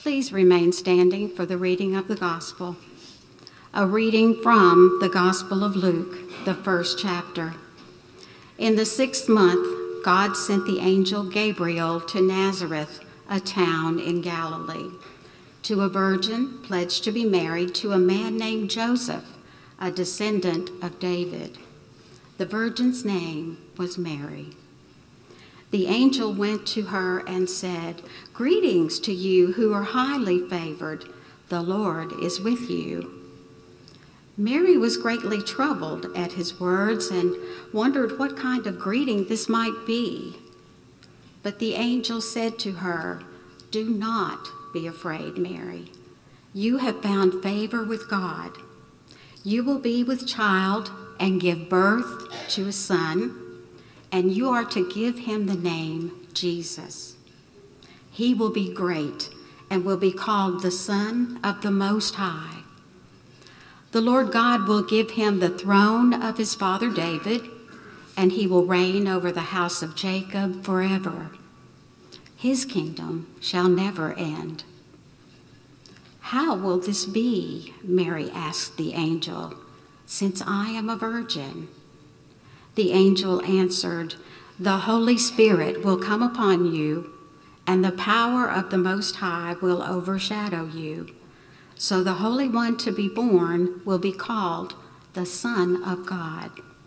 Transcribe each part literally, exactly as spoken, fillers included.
Please remain standing for the reading of the Gospel. A reading from the Gospel of Luke, the first chapter. In the sixth month, God sent the angel Gabriel to Nazareth, a town in Galilee, to a virgin pledged to be married to a man named Joseph, a descendant of David. The virgin's name was Mary. The angel went to her and said, "Greetings to you who are highly favored. The Lord is with you." Mary was greatly troubled at his words and wondered what kind of greeting this might be. But the angel said to her, "Do not be afraid, Mary. You have found favor with God. You will be with child and give birth to a son, and you are to give him the name Jesus. He will be great and will be called the Son of the Most High. The Lord God will give him the throne of his father David, and he will reign over the house of Jacob forever. His kingdom shall never end." "How will this be?" Mary asked the angel, "since I am a virgin?" The angel answered, "The Holy Spirit will come upon you, and the power of the Most High will overshadow you. So the Holy One to be born will be called the Son of God."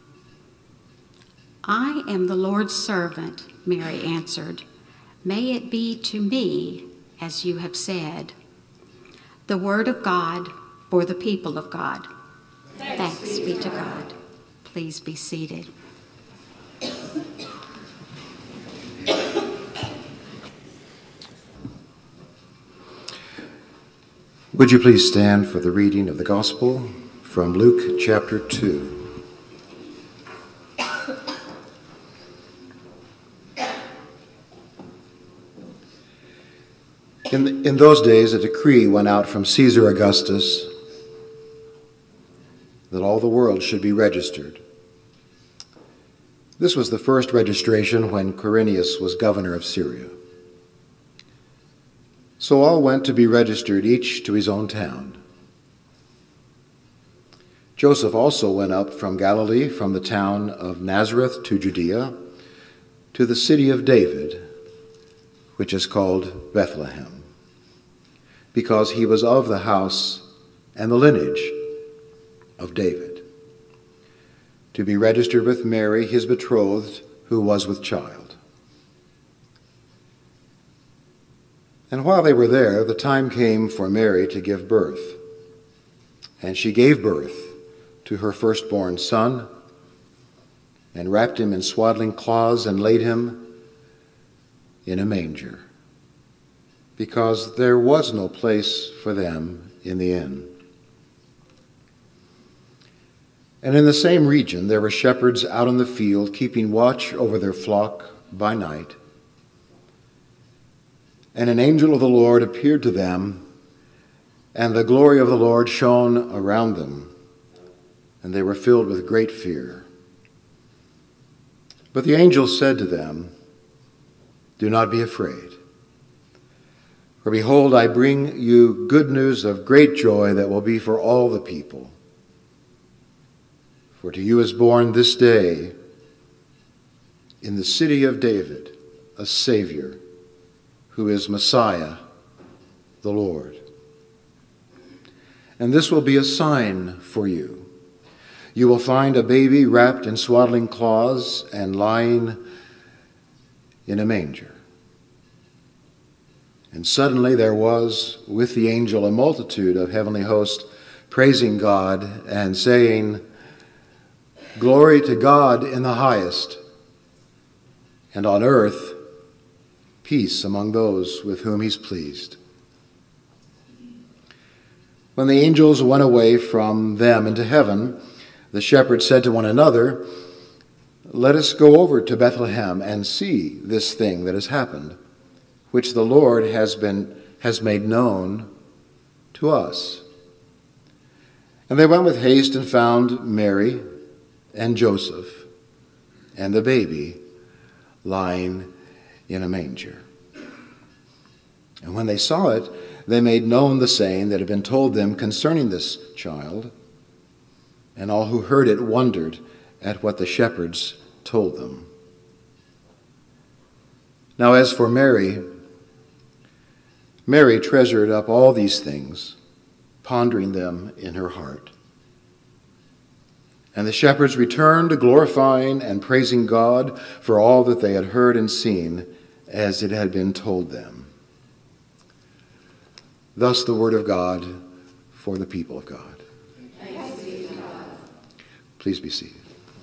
"I am the Lord's servant," Mary answered. "May it be to me as you have said." The word of God for the people of God. Thanks, Thanks be to God. Please be seated. Would you please stand for the reading of the Gospel from Luke chapter two. In, in those days, a decree went out from Caesar Augustus that all the world should be registered. This was the first registration when Quirinius was governor of Syria. So all went to be registered, each to his own town. Joseph also went up from Galilee, from the town of Nazareth to Judea, to the city of David, which is called Bethlehem, because he was of the house and the lineage of David, to be registered with Mary, his betrothed, who was with child. And while they were there, the time came for Mary to give birth. And she gave birth to her firstborn son, and wrapped him in swaddling cloths and laid him in a manger, because there was no place for them in the inn. And in the same region there were shepherds out in the field, keeping watch over their flock by night. And an angel of the Lord appeared to them, and the glory of the Lord shone around them, and they were filled with great fear. But the angel said to them, "Do not be afraid. For behold, I bring you good news of great joy that will be for all the people. For to you is born this day in the city of David a Savior, who is Messiah, the Lord. And this will be a sign for you. You will find a baby wrapped in swaddling cloths and lying in a manger." And suddenly there was with the angel a multitude of heavenly hosts, praising God and saying, "Glory to God in the highest, and on earth peace among those with whom he's pleased." When the angels went away from them into heaven, the shepherds said to one another, "Let us go over to Bethlehem and see this thing that has happened, which the Lord has been has made known to us." And they went with haste and found Mary and Joseph and the baby lying in a manger. And when they saw it, they made known the saying that had been told them concerning this child. And all who heard it wondered at what the shepherds told them. Now as for Mary, Mary treasured up all these things, pondering them in her heart. And the shepherds returned, glorifying and praising God for all that they had heard and seen, as it had been told them. Thus the word of God for the people of God. Thanks be to God. Please be seated.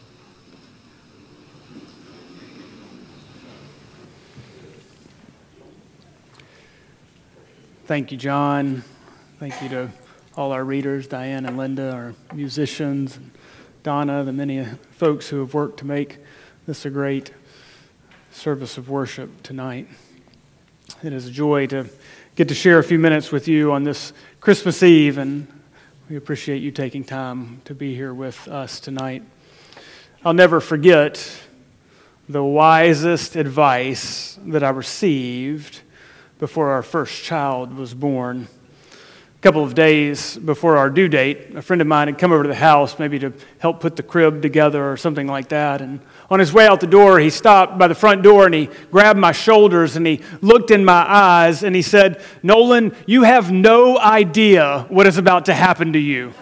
Thank you, John. Thank you to all our readers, Diane and Linda, our musicians, and Donna, the many folks who have worked to make this a great service of worship tonight. It is a joy to get to share a few minutes with you on this Christmas Eve, and we appreciate you taking time to be here with us tonight. I'll never forget the wisest advice that I received before our first child was born. A couple of days before our due date, a friend of mine had come over to the house maybe to help put the crib together or something like that. And on his way out the door, he stopped by the front door and he grabbed my shoulders and he looked in my eyes and he said, "Nolan, you have no idea what is about to happen to you."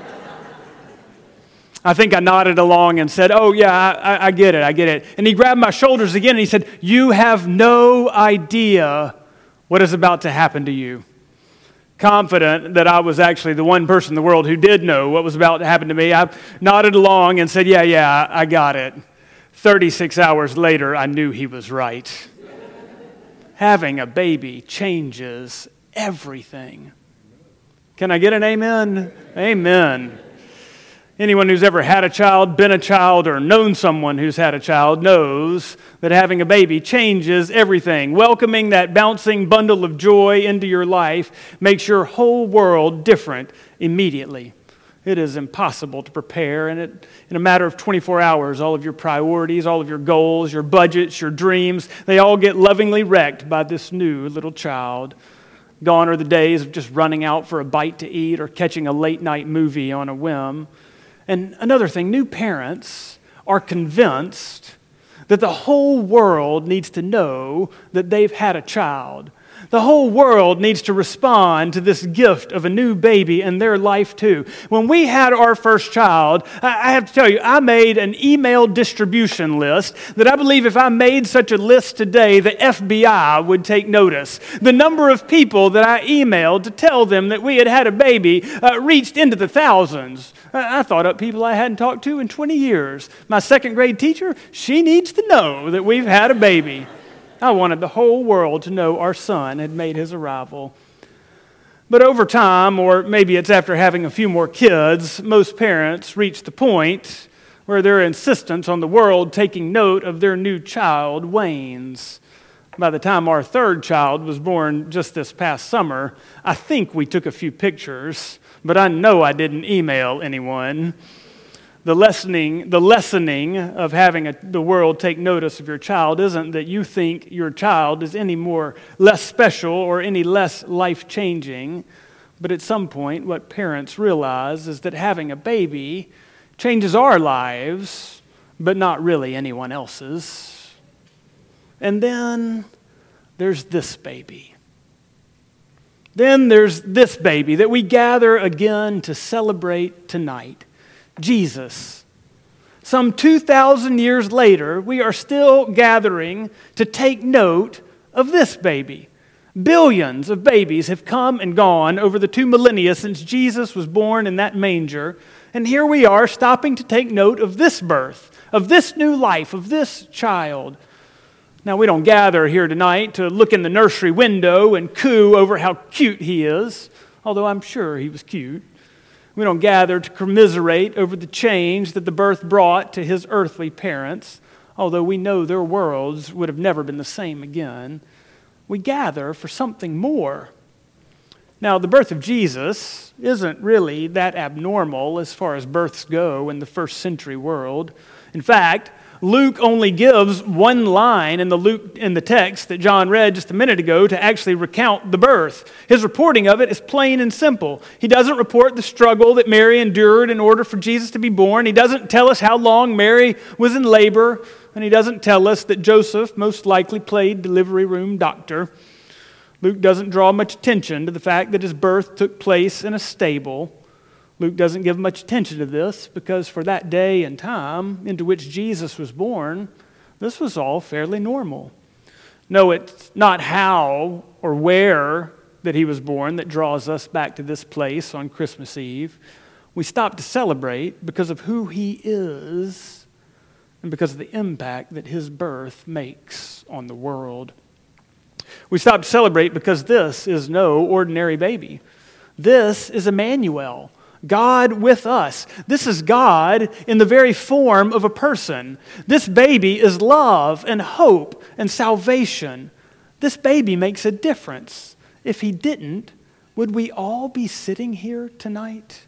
I think I nodded along and said, "Oh yeah, I, I get it, I get it." And he grabbed my shoulders again and he said, "You have no idea what is about to happen to you." Confident that I was actually the one person in the world who did know what was about to happen to me, I nodded along and said, yeah, yeah, I got it. thirty-six hours later, I knew he was right. Having a baby changes everything. Can I get an amen? Amen. Anyone who's ever had a child, been a child, or known someone who's had a child knows that having a baby changes everything. Welcoming that bouncing bundle of joy into your life makes your whole world different immediately. It is impossible to prepare, and it, in a matter of twenty-four hours, all of your priorities, all of your goals, your budgets, your dreams, they all get lovingly wrecked by this new little child. Gone are the days of just running out for a bite to eat or catching a late-night movie on a whim. And another thing, new parents are convinced that the whole world needs to know that they've had a child. The whole world needs to respond to this gift of a new baby in their life too. When we had our first child, I have to tell you, I made an email distribution list that I believe if I made such a list today, the F B I would take notice. The number of people that I emailed to tell them that we had had a baby uh, reached into the thousands. I thought up people I hadn't talked to in twenty years. My second grade teacher, she needs to know that we've had a baby. I wanted the whole world to know our son had made his arrival. But over time, or maybe it's after having a few more kids, most parents reach the point where their insistence on the world taking note of their new child wanes. By the time our third child was born just this past summer, I think we took a few pictures, but I know I didn't email anyone. The lessening, the lessening of having a, the world take notice of your child isn't that you think your child is any more less special or any less life-changing, but at some point what parents realize is that having a baby changes our lives, but not really anyone else's. And then there's this baby. Then there's this baby that we gather again to celebrate tonight. Jesus. Some two thousand years later, we are still gathering to take note of this baby. Billions of babies have come and gone over the two millennia since Jesus was born in that manger. And here we are stopping to take note of this birth, of this new life, of this child. Now, we don't gather here tonight to look in the nursery window and coo over how cute he is, although I'm sure he was cute. We don't gather to commiserate over the change that the birth brought to his earthly parents, although we know their worlds would have never been the same again. We gather for something more. Now, the birth of Jesus isn't really that abnormal as far as births go in the first century world. In fact, Luke only gives one line in the Luke in the text that John read just a minute ago to actually recount the birth. His reporting of it is plain and simple. He doesn't report the struggle that Mary endured in order for Jesus to be born. He doesn't tell us how long Mary was in labor, and he doesn't tell us that Joseph most likely played delivery room doctor. Luke doesn't draw much attention to the fact that his birth took place in a stable. Luke doesn't give much attention to this because for that day and time into which Jesus was born, this was all fairly normal. No, it's not how or where that he was born that draws us back to this place on Christmas Eve. We stop to celebrate because of who he is and because of the impact that his birth makes on the world. We stop to celebrate because this is no ordinary baby. This is Emmanuel, God with us. This is God in the very form of a person. This baby is love and hope and salvation. This baby makes a difference. If he didn't, would we all be sitting here tonight?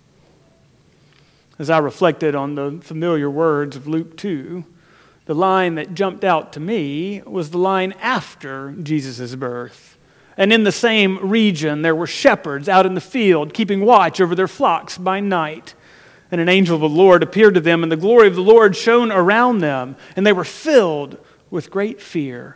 As I reflected on the familiar words of Luke two, the line that jumped out to me was the line after Jesus' birth. And in the same region, there were shepherds out in the field, keeping watch over their flocks by night. And an angel of the Lord appeared to them, and the glory of the Lord shone around them, and they were filled with great fear.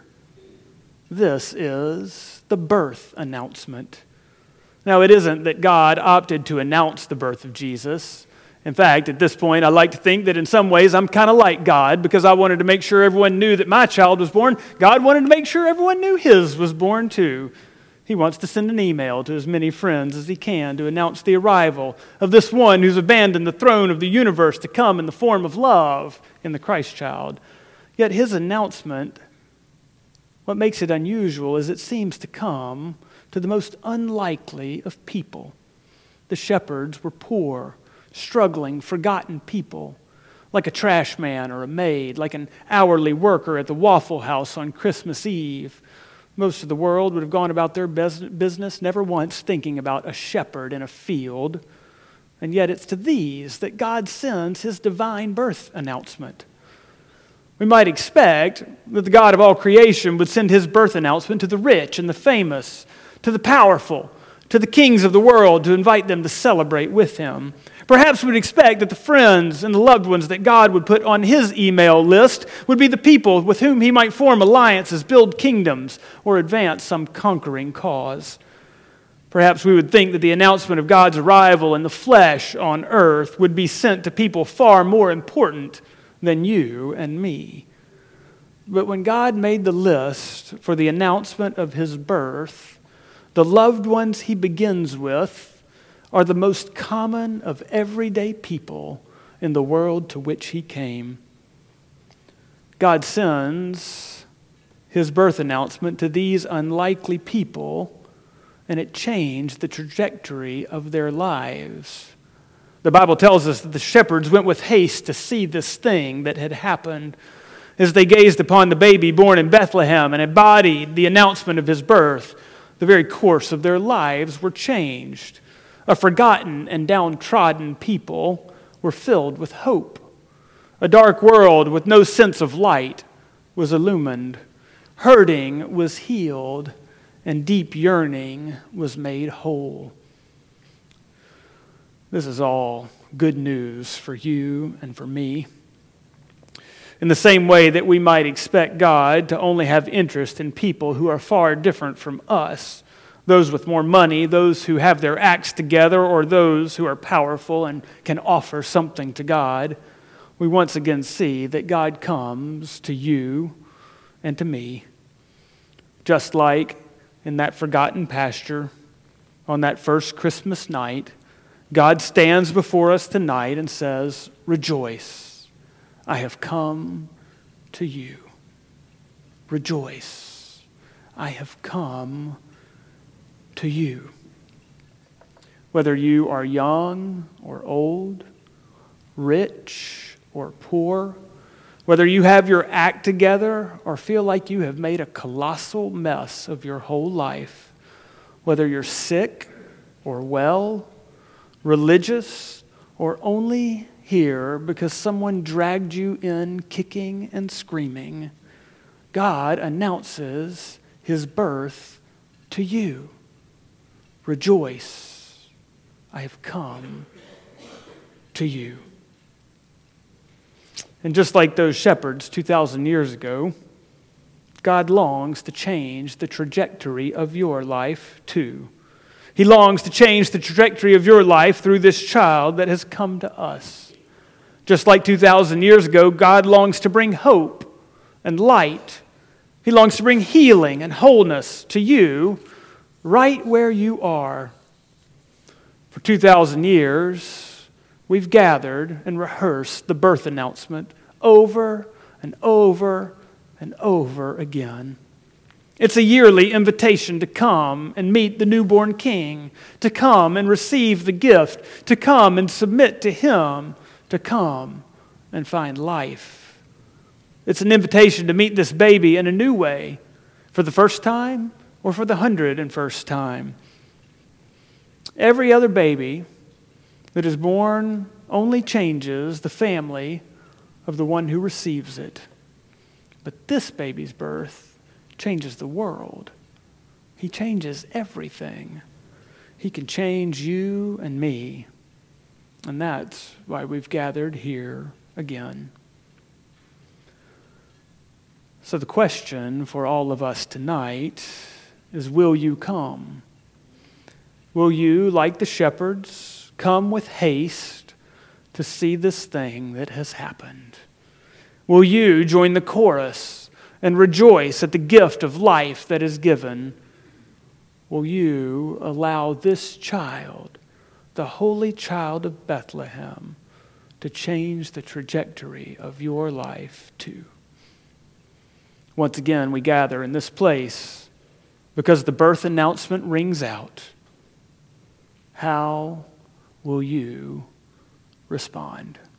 This is the birth announcement. Now, it isn't that God opted to announce the birth of Jesus. In fact, at this point, I like to think that in some ways I'm kind of like God because I wanted to make sure everyone knew that my child was born. God wanted to make sure everyone knew his was born too. He wants to send an email to as many friends as he can to announce the arrival of this one who's abandoned the throne of the universe to come in the form of love in the Christ child. Yet his announcement, what makes it unusual is it seems to come to the most unlikely of people. The shepherds were poor, struggling, forgotten people, like a trash man or a maid, like an hourly worker at the Waffle House on Christmas Eve. Most of the world would have gone about their business, never once thinking about a shepherd in a field. And yet it's to these that God sends his divine birth announcement. We might expect that the God of all creation would send his birth announcement to the rich and the famous, to the powerful, to the kings of the world to invite them to celebrate with him. Perhaps we'd expect that the friends and the loved ones that God would put on his email list would be the people with whom he might form alliances, build kingdoms, or advance some conquering cause. Perhaps we would think that the announcement of God's arrival in the flesh on earth would be sent to people far more important than you and me. But when God made the list for the announcement of his birth, the loved ones he begins with are the most common of everyday people in the world to which he came. God sends his birth announcement to these unlikely people, and it changed the trajectory of their lives. The Bible tells us that the shepherds went with haste to see this thing that had happened. As they gazed upon the baby born in Bethlehem and embodied the announcement of his birth, the very course of their lives were changed. A forgotten and downtrodden people were filled with hope. A dark world with no sense of light was illumined. Hurting was healed, and deep yearning was made whole. This is all good news for you and for me. In the same way that we might expect God to only have interest in people who are far different from us, those with more money, those who have their acts together, or those who are powerful and can offer something to God, we once again see that God comes to you and to me. Just like in that forgotten pasture on that first Christmas night, God stands before us tonight and says, "Rejoice, I have come to you. Rejoice, I have come to you." Whether you are young or old, rich or poor, whether you have your act together or feel like you have made a colossal mess of your whole life, whether you're sick or well, religious or only here because someone dragged you in kicking and screaming. God announces his birth to you. Rejoice, I have come to you. And just like those shepherds two thousand years ago, God longs to change the trajectory of your life too. He longs to change the trajectory of your life through this child that has come to us. Just like two thousand years ago, God longs to bring hope and light. He longs to bring healing and wholeness to you right where you are. For two thousand years, we've gathered and rehearsed the birth announcement over and over and over again. It's a yearly invitation to come and meet the newborn King, to come and receive the gift, to come and submit to Him, to come and find life. It's an invitation to meet this baby in a new way, for the first time or for the hundred and first time. Every other baby that is born only changes the family of the one who receives it. But this baby's birth changes the world. He changes everything. He can change you and me. And that's why we've gathered here again. So the question for all of us tonight is, will you come? Will you, like the shepherds, come with haste to see this thing that has happened? Will you join the chorus and rejoice at the gift of life that is given? Will you allow this child, the holy child of Bethlehem, to change the trajectory of your life too? Once again, we gather in this place because the birth announcement rings out. How will you respond?